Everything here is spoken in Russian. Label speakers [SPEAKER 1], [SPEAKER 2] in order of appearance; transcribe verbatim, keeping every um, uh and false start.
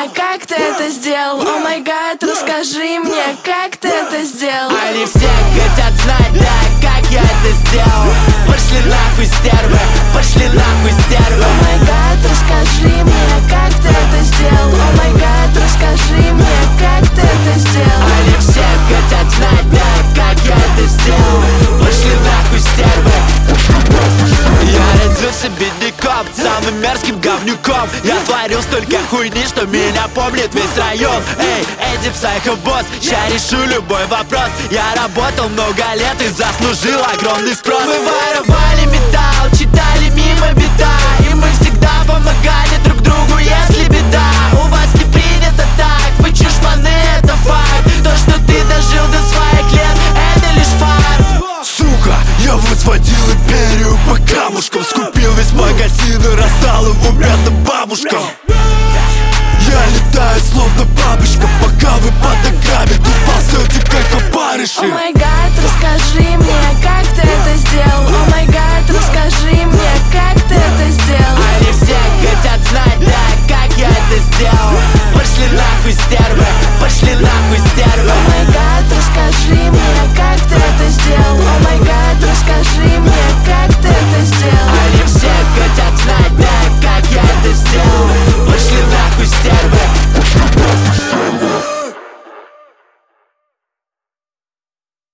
[SPEAKER 1] мне, как ты это сделал? О май гад, расскажи мне, как ты это сделал?
[SPEAKER 2] Они все хотят знать, да, как я это сделал. Пошли нахуй, стервы, пошли нахуй, стервы.
[SPEAKER 1] О май гад, расскажи мне, как ты это сделал? О май гад, расскажи мне, как ты это сделал?
[SPEAKER 2] Они все хотят знать, да, как я это сделал. Пошли нахуй, стервы. Я родился бедняком, самым мерзким говнюком. Я творил столько хуйни, что меня помнит весь район. Эй, эти психобосс, ща решу любой вопрос. Я работал много лет и заслужил огромный спрос. Мы воровали металл, читали мимо беда, и мы всегда помогали друг другу, если беда. У вас не принято так, вы чушпаны, это факт. То, что ты дожил до своих лет, это лишь факт.
[SPEAKER 3] Сука, я возводил империю по камушкам, скупил весь магазин и раздал его бедным бабушкам. Я летаю словно бабочка, пока вы под ногами тут ползете как опарыши.
[SPEAKER 1] О май гад, расскажи мне, как ты это сделал? О май гад, расскажи мне,